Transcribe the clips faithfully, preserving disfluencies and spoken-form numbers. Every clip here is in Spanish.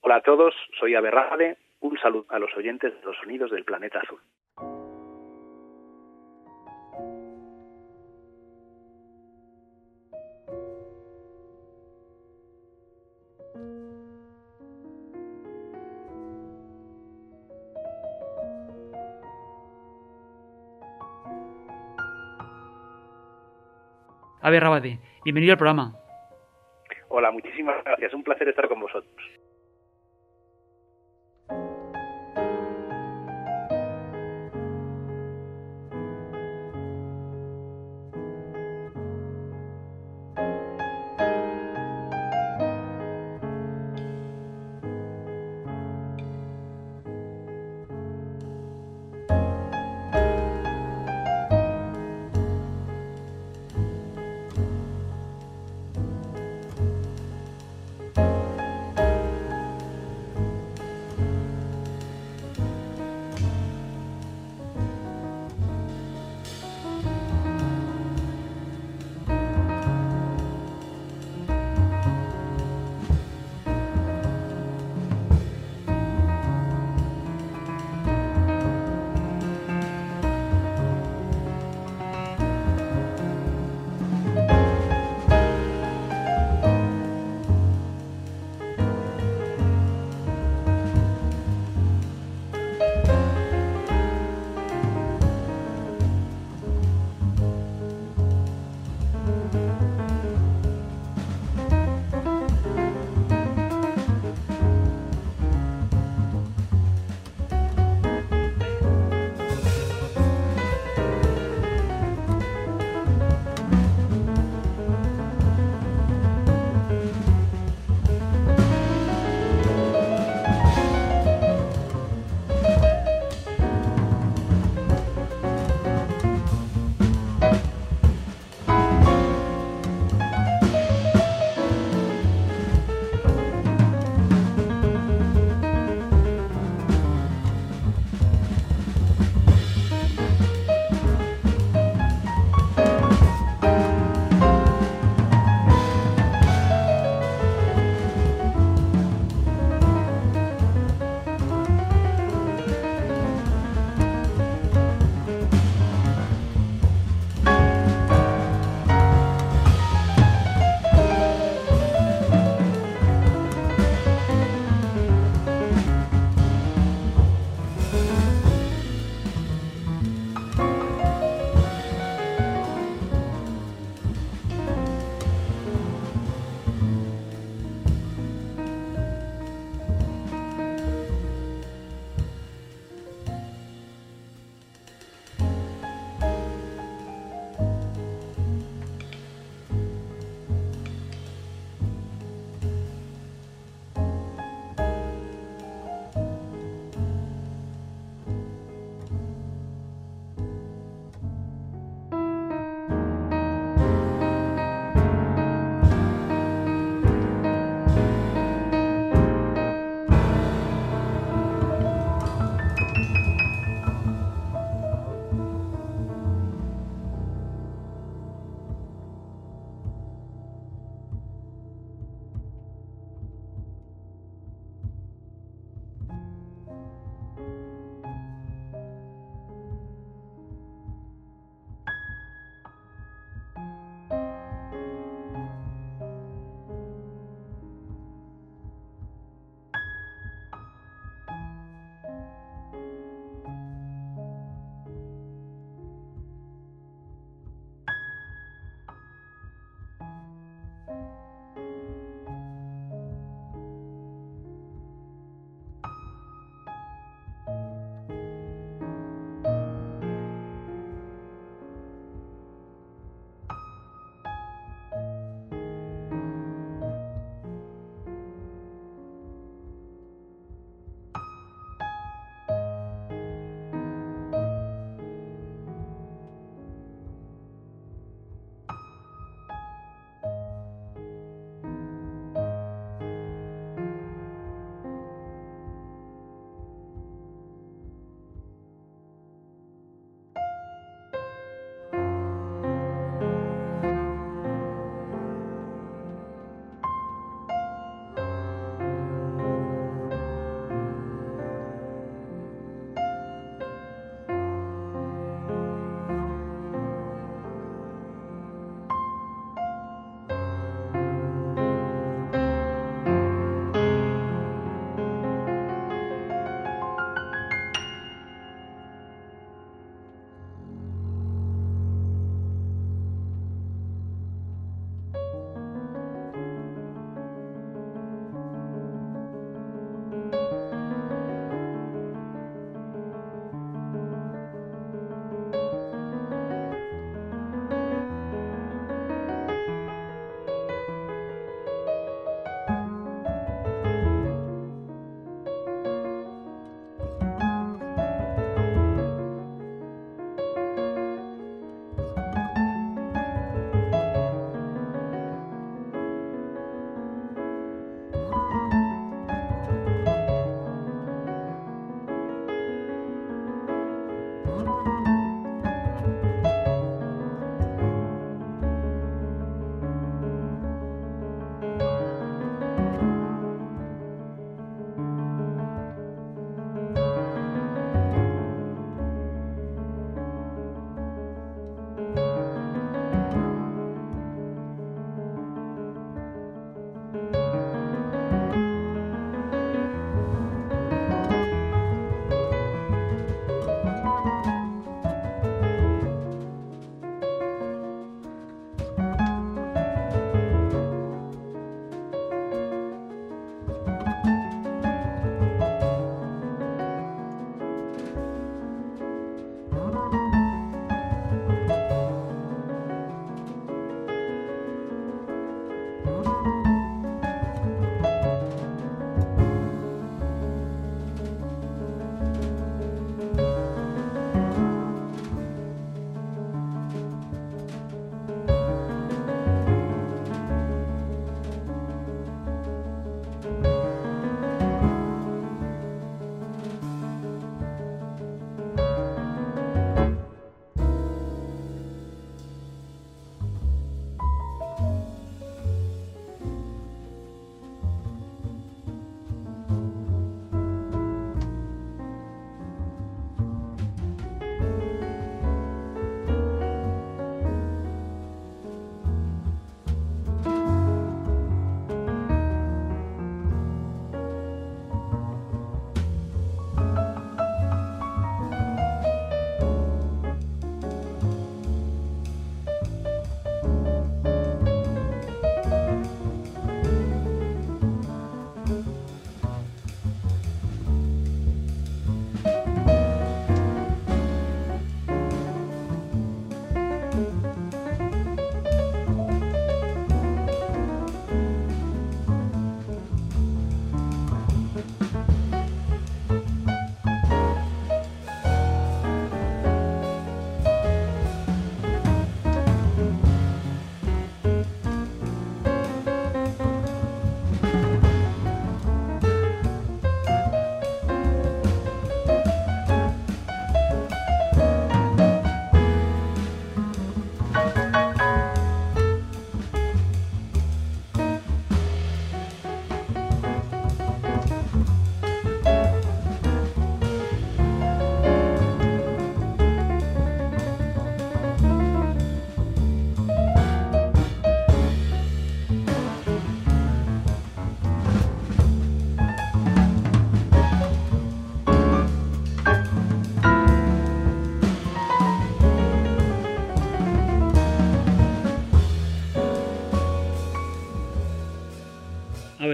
Hola a todos, soy Aberrade. Un saludo a los oyentes de los sonidos del planeta azul. Abe Rabade, bienvenido al programa. Hola, muchísimas gracias. Un placer estar con vosotros.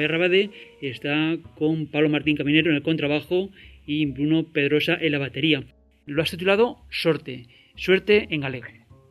Abel Rabade, está con Pablo Martín Caminero en el contrabajo y Bruno Pedrosa en la batería. Lo has titulado Sorte, suerte en galego.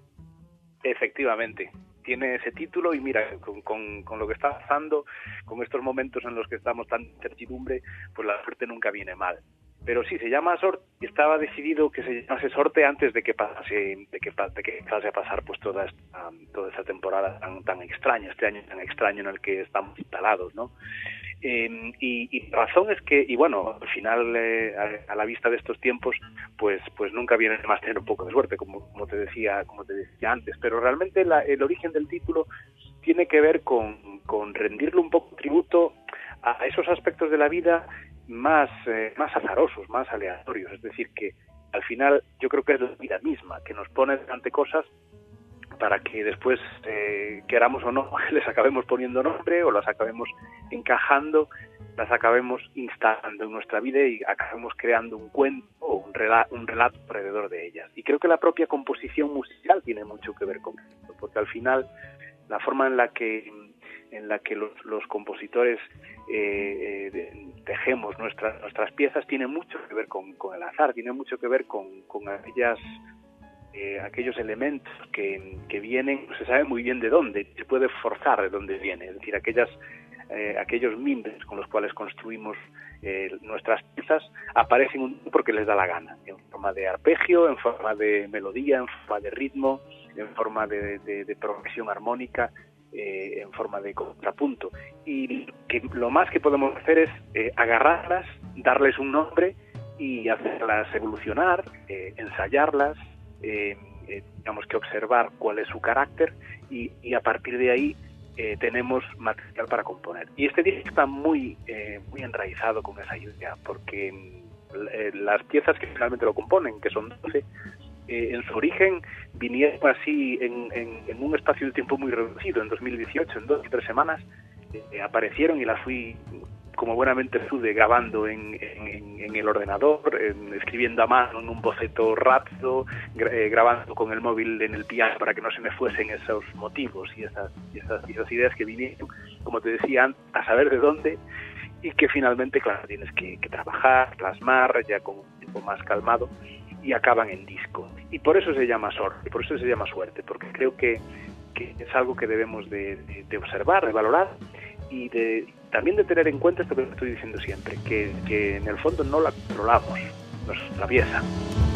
Efectivamente, tiene ese título y mira, con, con, con lo que está pasando, con estos momentos en los que estamos tan incertidumbre, pues la suerte nunca viene mal. Pero sí, se llama Sorte y estaba decidido que se llamase Sorte antes de que pasase, de que, de que pasase a pasar pues toda esta, toda esta temporada tan, tan extraña, este año tan extraño en el que estamos instalados, ¿no? Eh, y, y la razón es que, y bueno, al final, eh, a, a la vista de estos tiempos, pues pues nunca viene más tener un poco de suerte, como, como te decía como te decía antes, pero realmente la, el origen del título tiene que ver con, con rendirle un poco tributo a esos aspectos de la vida más, eh, más azarosos, más aleatorios, es decir, que al final yo creo que es la vida misma, que nos pone ante cosas para que después, eh, queramos o no, les acabemos poniendo nombre o las acabemos encajando, las acabemos instalando en nuestra vida y acabemos creando un cuento o un relato, un relato alrededor de ellas. Y creo que la propia composición musical tiene mucho que ver con esto, porque al final la forma en la que en la que los, los compositores eh, eh, tejemos nuestras nuestras piezas tiene mucho que ver con, con el azar, tiene mucho que ver con, con aquellas Eh, aquellos elementos que, que vienen, no se sabe muy bien de dónde, se puede forzar de dónde viene, es decir, aquellas, eh, aquellos mimbres con los cuales construimos eh, nuestras piezas aparecen un, porque les da la gana, en forma de arpegio, en forma de melodía, en forma de ritmo, en forma de, de, de progresión armónica, eh, en forma de contrapunto. Y que lo más que podemos hacer es eh, agarrarlas, darles un nombre y hacerlas evolucionar, eh, ensayarlas, Eh, eh, digamos que observar cuál es su carácter y, y a partir de ahí eh, tenemos material para componer. Y este disco está muy eh, muy enraizado con esa idea, porque eh, las piezas que finalmente lo componen, que son doce, eh, en su origen vinieron así en, en, en un espacio de tiempo muy reducido, en dos mil dieciocho, en dos o tres semanas, eh, aparecieron y las fui, como buenamente pude, grabando en, en, en el ordenador, en, escribiendo a mano en un boceto rápido, gra, eh, grabando con el móvil en el piano para que no se me fuesen esos motivos y esas, y esas, y esas ideas que vinieron, como te decía, a saber de dónde, y que finalmente, claro, tienes que, que trabajar, plasmar, ya con un tiempo más calmado, y acaban en disco. Y por eso se llama Sorte, por eso se llama Suerte, porque creo que, que es algo que debemos de, de, de observar, de valorar, y de también de tener en cuenta esto que estoy diciendo siempre, que, que en el fondo no la controlamos, nos atraviesa.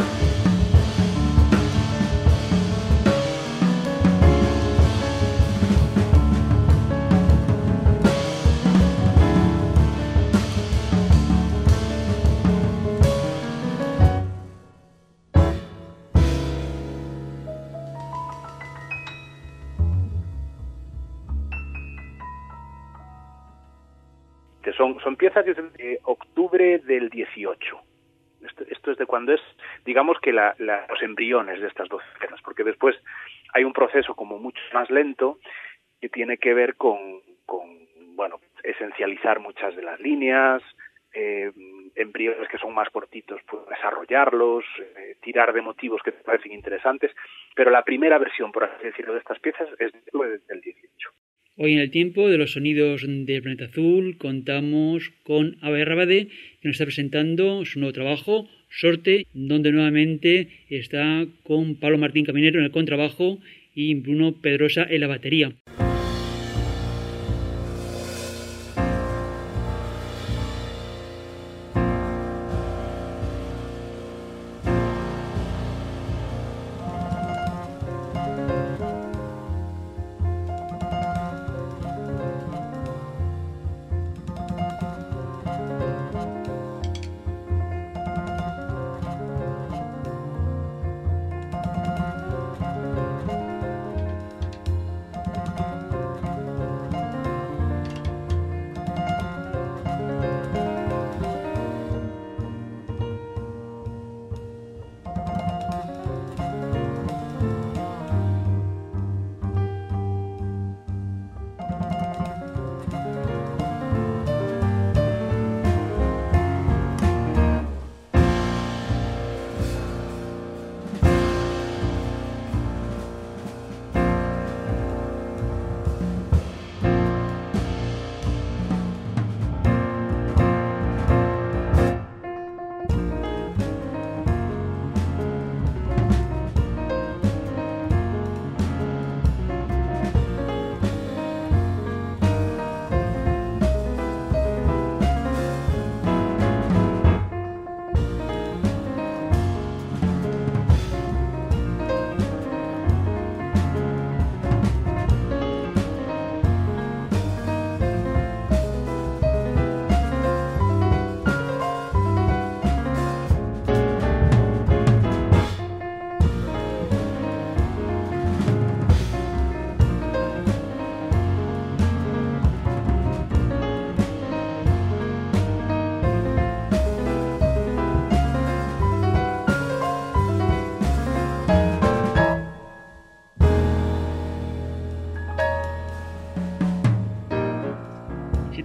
Son, son piezas de octubre del dieciocho. Esto, esto es de cuando es, digamos que la, la, los embriones de estas dos piezas, porque después hay un proceso como mucho más lento que tiene que ver con, con bueno, esencializar muchas de las líneas, eh, embriones que son más cortitos, pues desarrollarlos, eh, tirar de motivos que te parecen interesantes, pero la primera versión, por así decirlo, de estas piezas es del dieciocho. Hoy en el tiempo de los sonidos del Planeta Azul contamos con Abel Rabade, que nos está presentando su nuevo trabajo, Sorte, donde nuevamente está con Pablo Martín Caminero en el contrabajo y Bruno Pedrosa en la batería.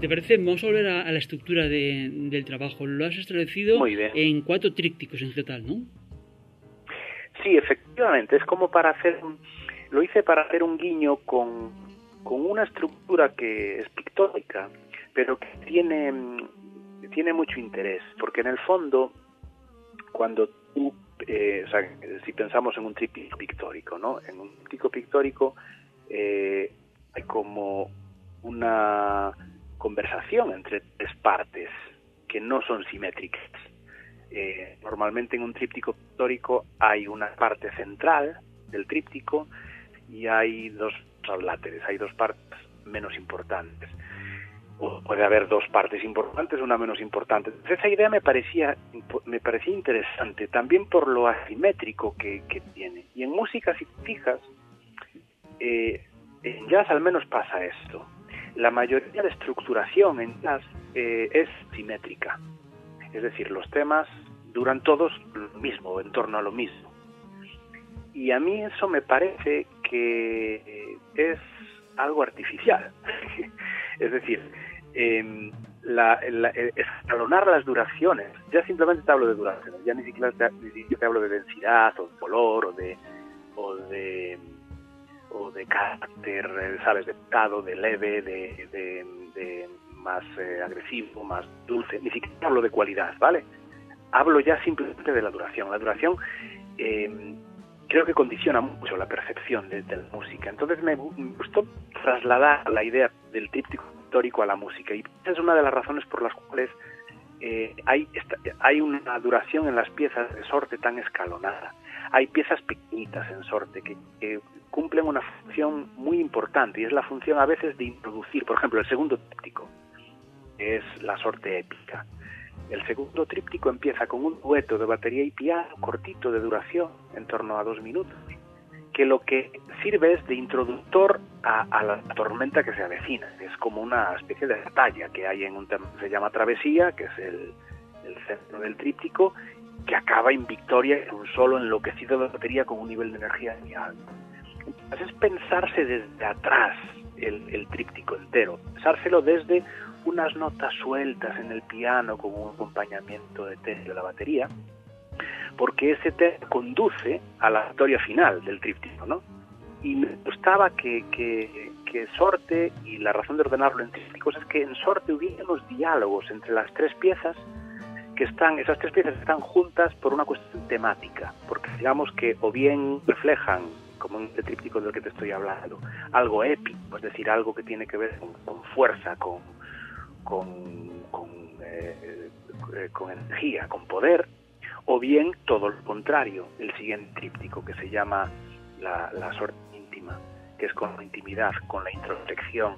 te parece, vamos a volver a, a la estructura de, del trabajo. Lo has establecido en cuatro trípticos en total, ¿no? Sí, efectivamente. Es como para hacer... Lo hice para hacer un guiño con, con una estructura que es pictórica, pero que tiene, tiene mucho interés, porque en el fondo, cuando tú, eh, o sea, si pensamos en un tríptico pictórico, ¿no? En un tríptico pictórico eh, hay como una conversación entre tres partes que no son simétricas. Eh, normalmente en un tríptico pictórico hay una parte central del tríptico y hay dos láteres, hay dos partes menos importantes. O puede haber dos partes importantes, una menos importante. Entonces, esa idea me parecía me parecía interesante, también por lo asimétrico que, que tiene. Y en música, si te fijas, eh, en jazz al menos pasa esto. La mayoría de estructuración en jazz eh, es simétrica. Es decir, los temas duran todos lo mismo, en torno a lo mismo. Y a mí eso me parece que es algo artificial. Es decir, eh, la, la, escalonar las duraciones, ya simplemente te hablo de duraciones, ya ni siquiera te, ni siquiera te hablo de densidad o de color o de o de o de carácter, sabes, de pesado, de leve, de, de, de más eh, agresivo, más dulce, ni siquiera hablo de cualidad, ¿vale? Hablo ya simplemente de la duración. La duración eh, creo que condiciona mucho la percepción de, de la música. Entonces me, me gustó trasladar la idea del tríptico pictórico a la música, y esa es una de las razones por las cuales eh, hay, esta, hay una duración en las piezas de sorte tan escalonada. Hay piezas pequeñitas en sorte que, que cumplen una función muy importante, y es la función a veces de introducir, por ejemplo, el segundo tríptico, que es la sorte épica. El segundo tríptico empieza con un dueto de batería y piano cortito de duración, en torno a dos minutos, que lo que sirve es de introductor a, a la tormenta que se avecina. Es como una especie de batalla que hay en un tema que se llama Travesía, que es el, el centro del tríptico, que acaba en victoria en un solo enloquecido de batería con un nivel de energía muy alto. Entonces es pensarse desde atrás el, el tríptico entero, pensárselo desde unas notas sueltas en el piano con un acompañamiento de tema de la batería, porque ese tema conduce a la victoria final del tríptico, ¿no? Y me gustaba que, que, que Sorte, y la razón de ordenarlo en trípticos es que en Sorte hubiera unos diálogos entre las tres piezas, que están, esas tres piezas están juntas por una cuestión temática, porque digamos que o bien reflejan, como en este tríptico del que te estoy hablando, algo épico, es decir, algo que tiene que ver con, con fuerza, con, con, con, eh, con energía, con poder, o bien todo lo contrario, el siguiente tríptico que se llama la, la sorte íntima, que es con la intimidad, con la introspección,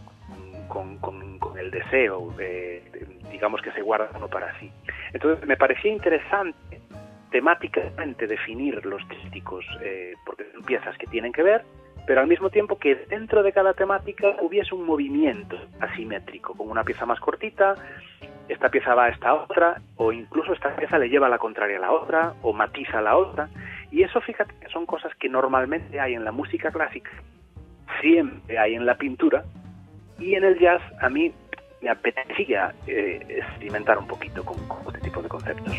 con, con, con el deseo, de, de, digamos que se guarda uno para sí. Entonces me parecía interesante temáticamente definir los trípticos, eh, porque son piezas que tienen que ver, pero al mismo tiempo que dentro de cada temática hubiese un movimiento asimétrico, con una pieza más cortita, esta pieza va a esta otra, o incluso esta pieza le lleva a la contraria a la otra, o matiza a la otra, y eso, fíjate, que son cosas que normalmente hay en la música clásica, siempre hay en la pintura, y en el jazz a mí me apetecía eh, experimentar un poquito con, con este tipo de conceptos.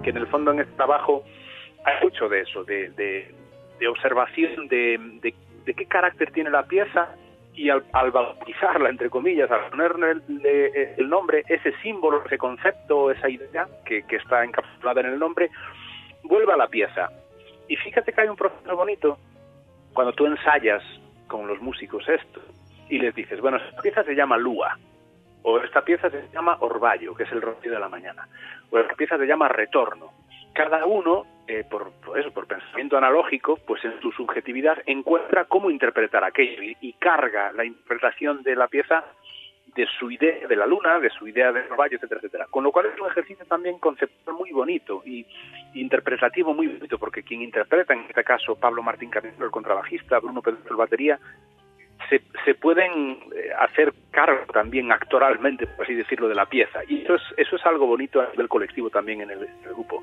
que en el fondo en este trabajo hay mucho de eso, de, de, de observación de, de, de qué carácter tiene la pieza, y al, al bautizarla, entre comillas, al ponerle el, el nombre, ese símbolo, ese concepto, esa idea que, que está encapsulada en el nombre, vuelve a la pieza. Y fíjate que hay un proceso bonito cuando tú ensayas con los músicos esto y les dices, bueno, esta pieza se llama Lúa, o esta pieza se llama Orvallo, que es el rocío de la mañana, o esta pieza se llama Retorno. Cada uno, eh, por, por eso, por pensamiento analógico, pues en su subjetividad encuentra cómo interpretar aquello y, y carga la interpretación de la pieza de su idea de la luna, de su idea de Orvallo, etcétera, etcétera. Con lo cual es un ejercicio también conceptual muy bonito y interpretativo muy bonito, porque quien interpreta, en este caso Pablo Martín Carrillo, el contrabajista, Bruno Pedroso, el batería, se, se pueden hacer cargo también actoralmente, por así decirlo, de la pieza. Y eso es, eso es algo bonito a nivel colectivo también en el, en el grupo.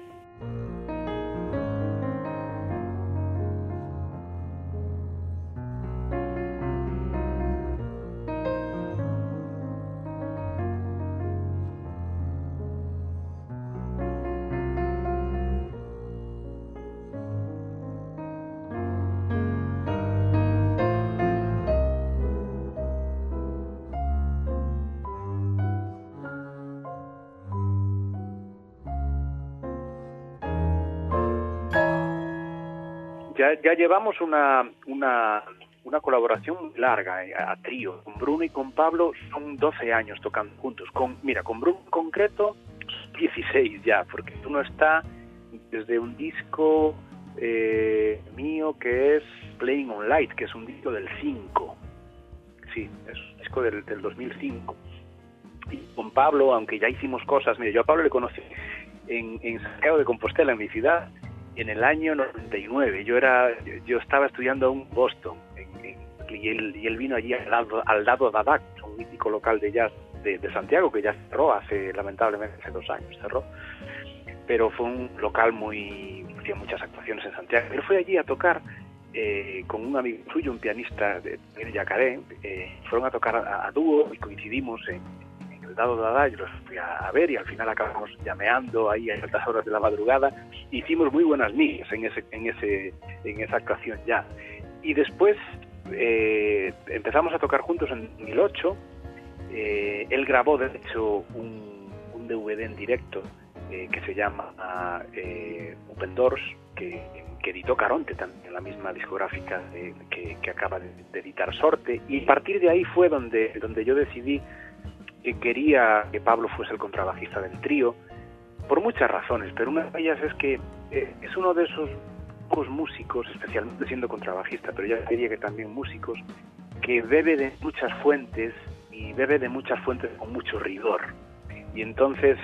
Ya, ya llevamos una, una, una colaboración larga eh, a trío. Con Bruno y con Pablo son doce años tocando juntos. Con, mira, con Bruno en concreto, dieciséis ya, porque Bruno está desde un disco eh, mío que es Playing on Light, que es un disco del cinco. Sí, es un disco del, del dos mil cinco. Y con Pablo, aunque ya hicimos cosas, mira, yo a Pablo le conocí en, en Santiago de Compostela, en mi ciudad, en el año noventa y nueve. Yo era yo estaba estudiando en Boston en, en, y, él, y él vino allí al lado, al lado de Adac, un mítico local de jazz de, de Santiago, que ya cerró hace, lamentablemente, hace dos años cerró, pero fue un local muy, hacía muchas actuaciones en Santiago. Él fue allí a tocar eh, con un amigo suyo, un pianista de, de Yacaré, eh, fueron a tocar a, a dúo y coincidimos en el dado de Dada. Yo los fui a, a ver y al final acabamos llameando ahí a altas horas de la madrugada. Hicimos muy buenas migas en ese en ese en esa actuación ya. Y después eh, empezamos a tocar juntos en dos mil ocho. Eh, él grabó, de hecho, un, un D V D en directo eh, que se llama eh, Open Doors, que, que editó Caronte, también la misma discográfica de, que, que acaba de, de editar Sorte. Y a partir de ahí fue donde, donde yo decidí que quería que Pablo fuese el contrabajista del trío, por muchas razones, pero una de ellas es que eh, es uno de esos pocos músicos, especialmente siendo contrabajista, pero ya diría que también músicos, que bebe de muchas fuentes y bebe de muchas fuentes con mucho rigor. Y entonces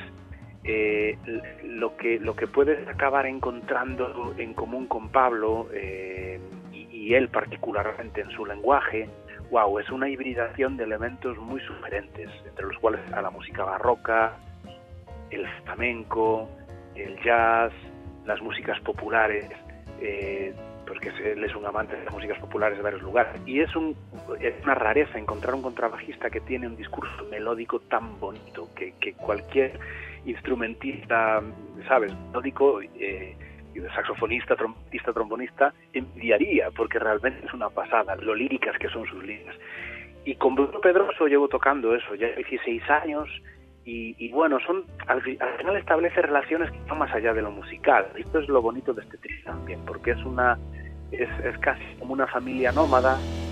eh, lo que lo que puedes acabar encontrando en común con Pablo eh, y, y él particularmente en su lenguaje, wow, es una hibridación de elementos muy sugerentes, entre los cuales está la música barroca, el flamenco, el jazz, las músicas populares, eh, porque él es un amante de las músicas populares de varios lugares. Y es, un, es una rareza encontrar un contrabajista que tiene un discurso melódico tan bonito, que, que cualquier instrumentista, ¿sabes?, melódico, eh, saxofonista, trompetista, trombonista, envidiaría, porque realmente es una pasada, lo líricas que son sus líneas. Y con Bruno Pedroso llevo tocando eso ya dieciséis años, y, y bueno, son al, al final establece relaciones que van más allá de lo musical. Esto es lo bonito de este trío también, porque es una es, es casi como una familia nómada.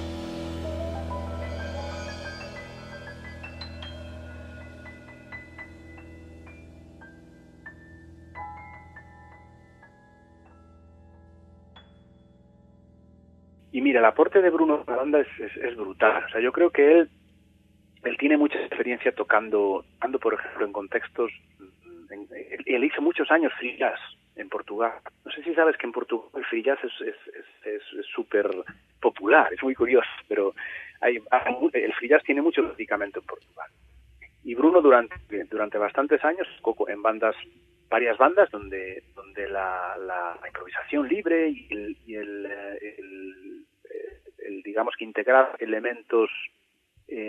Y mira, el aporte de Bruno a la banda es, es, es brutal. O sea, yo creo que él él tiene mucha experiencia tocando, tocando por ejemplo, en contextos... En, él, él hizo muchos años free jazz en Portugal. No sé si sabes que en Portugal el free jazz es súper popular, es muy curioso, pero hay, hay, el free jazz tiene mucho medicamento en Portugal. Y Bruno durante durante bastantes años tocó en bandas, varias bandas, donde donde la, la, la improvisación libre y el, y el, el, el digamos que integrar elementos eh,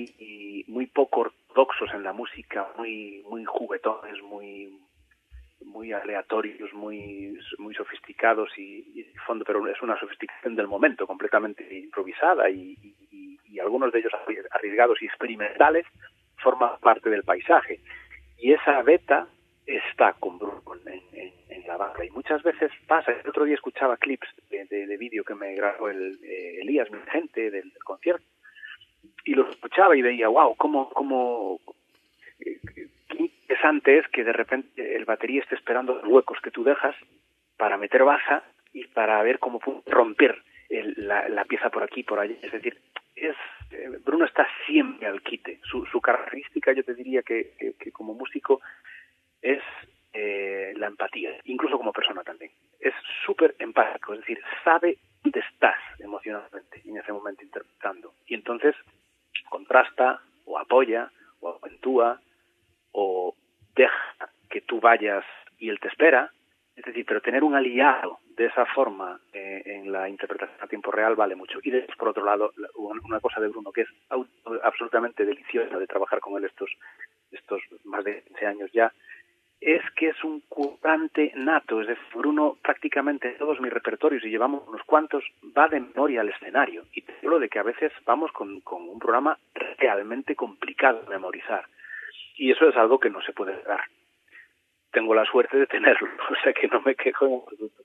muy muy poco ortodoxos en la música, muy muy juguetones, muy muy aleatorios, muy muy sofisticados y, y fondo, pero es una sofisticación del momento completamente improvisada y, y, y algunos de ellos arriesgados y experimentales forman parte del paisaje. Y esa beta está con Bruno en, en, en la banda. Y muchas veces pasa, el otro día escuchaba clips de, de, de vídeo que me grabó el, eh, Elías, mi gente, del, del concierto, y lo escuchaba y veía, wow, cómo, cómo eh, qué interesante es que de repente el batería esté esperando los huecos que tú dejas para meter baza y para ver cómo puede romper el, la, la pieza por aquí, por allá. Es decir, es eh, Bruno está siempre al quite. Su, su característica, yo te diría que, que, que como músico es eh, la empatía, incluso como persona también. Es súper empático, es decir, sabe dónde estás emocionalmente en ese momento interpretando. Y entonces contrasta o apoya o acentúa o deja que tú vayas y él te espera. Es decir, pero tener un aliado de esa forma eh, en la interpretación a tiempo real vale mucho. Y después, por otro lado, una cosa de Bruno que es absolutamente deliciosa de trabajar con él estos, estos más de quince años ya, es que es un currante nato. Es decir, Bruno prácticamente en todos mis repertorios, y llevamos unos cuantos, va de memoria al escenario. Y te hablo de que a veces vamos con, con un programa realmente complicado de memorizar. Y eso es algo que no se puede dar. Tengo la suerte de tenerlo, o sea que no me quejo en absoluto.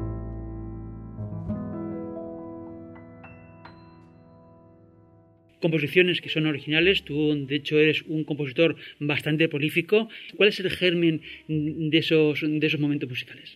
Composiciones que son originales, tú de hecho eres un compositor bastante prolífico. ¿Cuál es el germen de esos, de esos momentos musicales?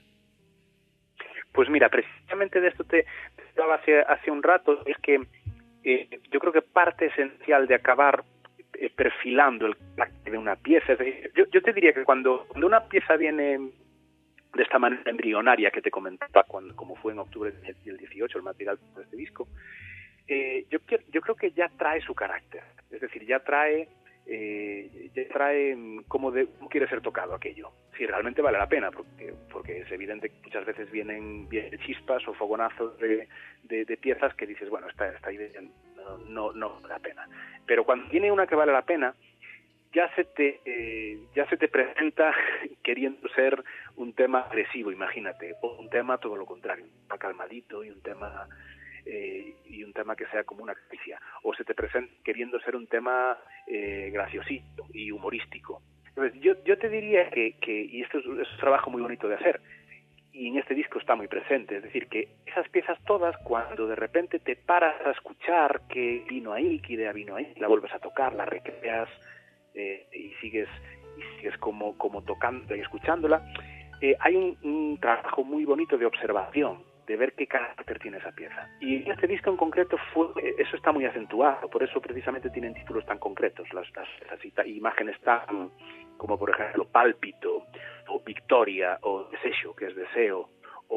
Pues mira, precisamente de esto te, te hablaba hace, hace un rato, es que eh, yo creo que parte esencial de acabar eh, perfilando el carácter de una pieza, es decir, yo, yo te diría que cuando, cuando una pieza viene de esta manera embrionaria que te comentaba, cuando, como fue en octubre del dieciocho el material de este disco, Eh, yo, yo creo que ya trae su carácter, es decir, ya trae eh, ya trae cómo, de, cómo quiere ser tocado aquello, si realmente vale la pena, porque, porque es evidente que muchas veces vienen, vienen chispas o fogonazos de, de, de piezas que dices, bueno, esta, esta idea no, no, no vale la pena, pero cuando tiene una que vale la pena, ya se te eh, ya se te presenta queriendo ser un tema agresivo, imagínate, o un tema todo lo contrario, un tema calmadito y un tema Eh, y un tema que sea como una caricia, o se te presenta queriendo ser un tema eh, graciosito y humorístico. Entonces yo, yo te diría que, que y esto es, es un trabajo muy bonito de hacer, y en este disco está muy presente, es decir, que esas piezas todas, cuando de repente te paras a escuchar qué vino ahí, qué idea vino ahí, la vuelves a tocar, la recreas eh, y sigues y sigues como, como tocando y escuchándola, eh, hay un, un trabajo muy bonito de observación, de ver qué carácter tiene esa pieza. Y en este disco en concreto fue, eso está muy acentuado, por eso precisamente tienen títulos tan concretos, las, las, las imágenes tan, como por ejemplo Pálpito, o Victoria, o Desecho, que es deseo,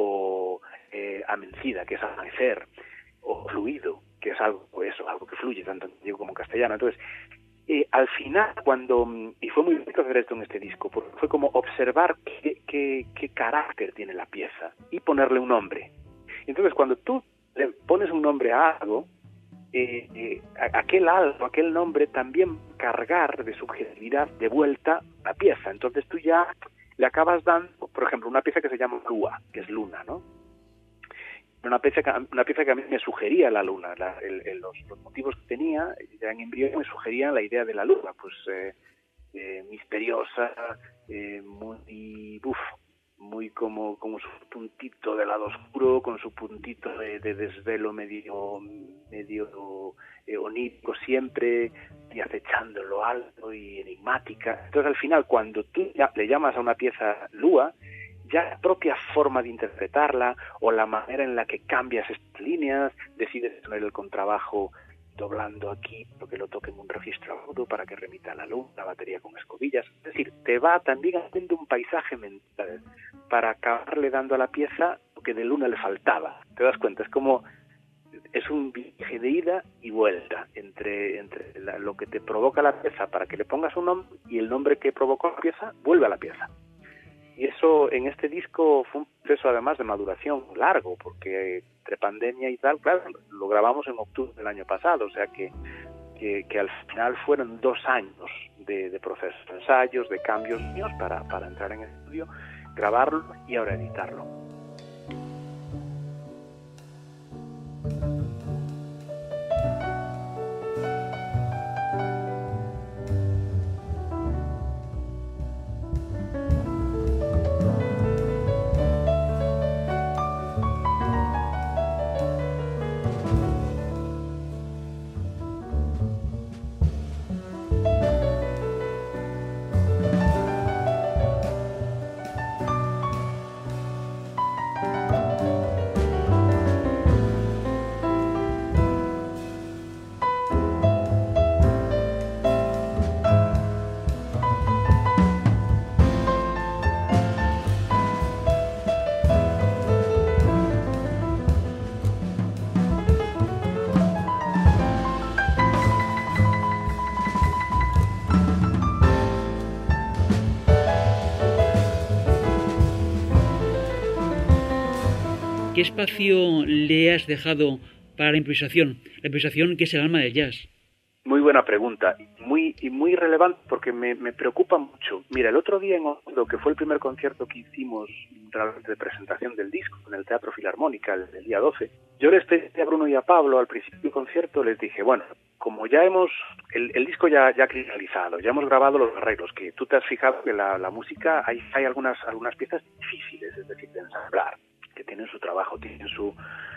o eh, Amencida, que es amanecer, o Fluido, que es algo, eso, algo que fluye tanto en griego como en castellano. Entonces, eh, al final, cuando, y fue muy bonito hacer esto en este disco, porque fue como observar qué, qué, qué carácter tiene la pieza y ponerle un nombre. Entonces, cuando tú le pones un nombre a algo, eh, eh, aquel algo, aquel nombre también cargar de subjetividad de vuelta la pieza. Entonces tú ya le acabas dando, por ejemplo, una pieza que se llama Lua, que es luna, ¿no? Una pieza que, una pieza que a mí me sugería la luna, la, el, el, los, los motivos que tenía ya en embrión me sugerían la idea de la luna, pues eh, eh, misteriosa, eh, muy uf, muy como, como su puntito de lado oscuro, con su puntito de, de desvelo medio medio eh, onírico siempre, y acechando lo alto y enigmática. Entonces al final, cuando tú ya le llamas a una pieza Lua, ya la propia forma de interpretarla o la manera en la que cambias estas líneas, decides poner el contrabajo doblando aquí porque lo toque en un registro agudo para que remita a la luz, la batería con escobillas. Es decir, te va también haciendo un paisaje mental para acabarle dando a la pieza lo que de luna le faltaba. ¿Te das cuenta? Es como, es un viaje de ida y vuelta entre, entre la, lo que te provoca la pieza para que le pongas un nombre y el nombre que provocó la pieza vuelve a la pieza. Y eso en este disco fue un proceso además de maduración largo, porque entre pandemia y tal, claro, lo grabamos en octubre del año pasado, o sea que, que, que al final fueron dos años de, de procesos, de ensayos, de cambios míos para, para entrar en el estudio, grabarlo y ahora editarlo. ¿Qué espacio le has dejado para la improvisación? La improvisación que es el alma del jazz. Muy buena pregunta, muy y muy relevante porque me, me preocupa mucho. Mira, el otro día en Oslo, que fue el primer concierto que hicimos realmente de presentación del disco en el Teatro Filarmónica el, el día doce, yo les pedí a Bruno y a Pablo al principio del concierto, les dije, bueno, como ya hemos, el, el disco ya ya cristalizado, ya hemos grabado los arreglos, que tú te has fijado que la, la música, hay, hay algunas, algunas piezas difíciles, es decir, de ensamblar, que tienen su trabajo, tienen su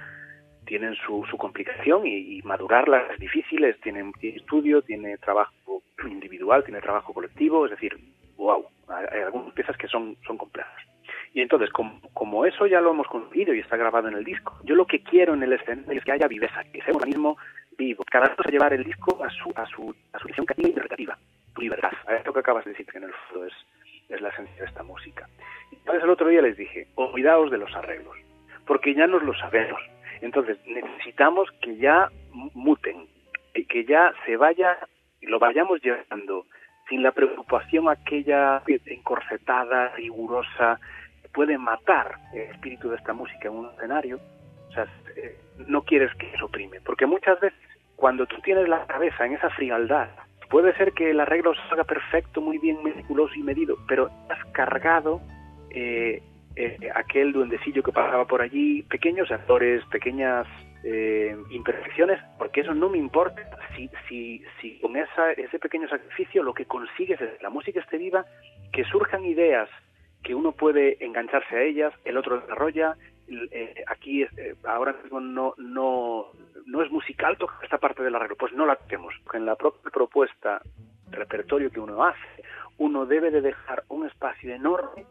tienen su, su complicación y, y madurarlas es difícil, tienen tiene estudio, tiene trabajo individual, tiene trabajo colectivo, es decir, wow, hay algunas piezas que son, son complejas. Y entonces, como, como eso ya lo hemos conseguido y está grabado en el disco, yo lo que quiero en el escenario es que haya viveza, que sea un organismo vivo, cada uno se llevar el disco a su a su a su visión creativa y interpretativa, tu libertad. A esto que acabas de decir, que en el fondo es, es la esencia de esta música. Entonces el otro día les dije, olvidaos de los arreglos, porque ya nos lo sabemos. Entonces necesitamos que ya muten, que ya se vaya, lo vayamos llevando sin la preocupación aquella encorsetada, rigurosa, que puede matar el espíritu de esta música en un escenario. O sea, no quieres que eso oprime, porque muchas veces cuando tú tienes la cabeza en esa frialdad, puede ser que el arreglo salga perfecto, muy bien meticuloso y medido, pero has cargado eh, eh, aquel duendecillo que pasaba por allí, pequeños errores, pequeñas eh, imperfecciones, porque eso no me importa si si si con esa ese pequeño sacrificio lo que consigues es que la música esté viva, que surjan ideas que uno puede engancharse a ellas, el otro desarrolla. Eh, aquí eh, ahora mismo no no no es musical tocar esta parte del arreglo, pues no la tenemos. En la propia propuesta, repertorio que uno hace, uno debe de dejar un espacio enorme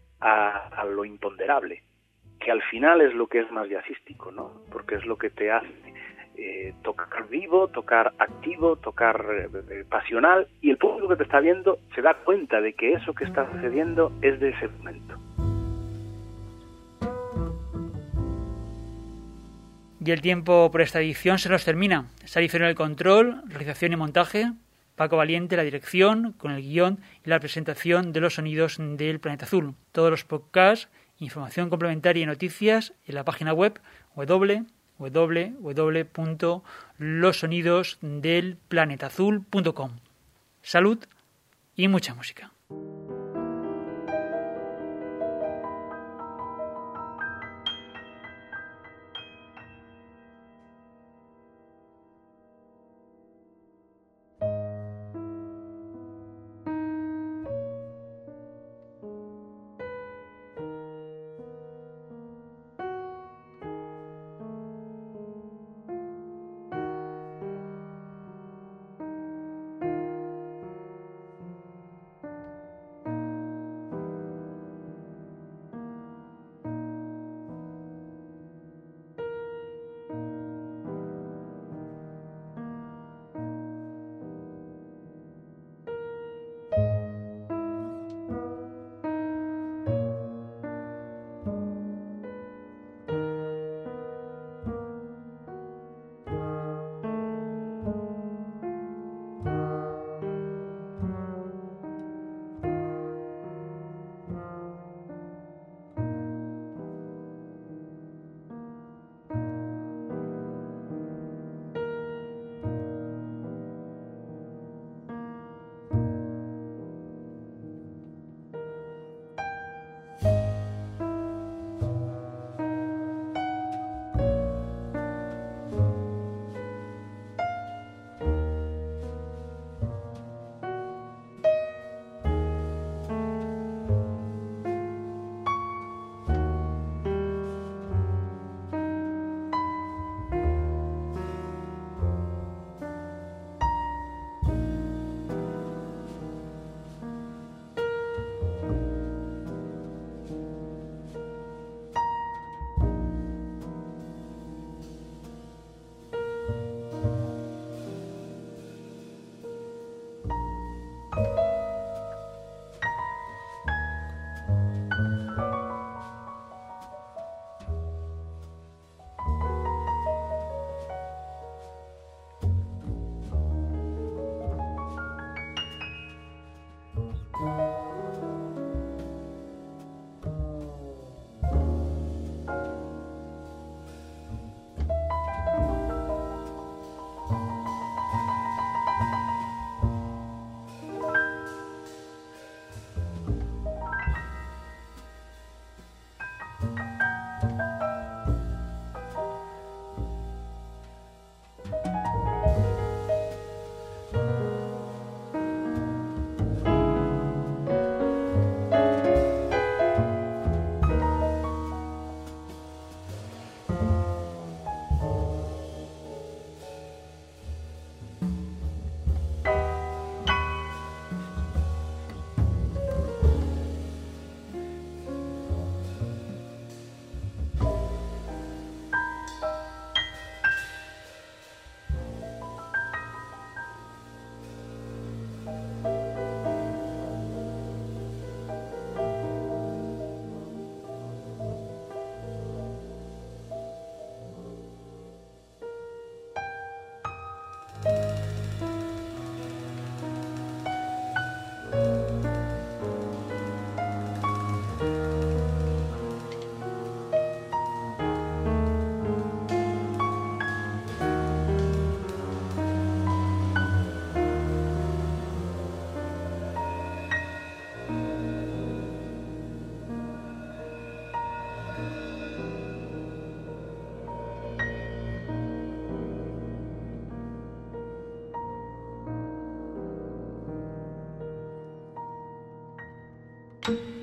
a, a lo imponderable, que al final es lo que es más jazzístico, ¿no? Porque es lo que te hace eh, tocar vivo, tocar activo, tocar eh, pasional, y el público que te está viendo se da cuenta de que eso que está sucediendo es de ese momento. Y el tiempo por esta edición se nos termina. Sari Ferro en el control, realización y montaje, Paco Valiente la dirección, con el guión y la presentación de los sonidos del Planeta Azul. Todos los podcasts, información complementaria y noticias en la página web doble u doble u doble u punto los sonidos del planeta azul punto com. Salud y mucha música. Thank you.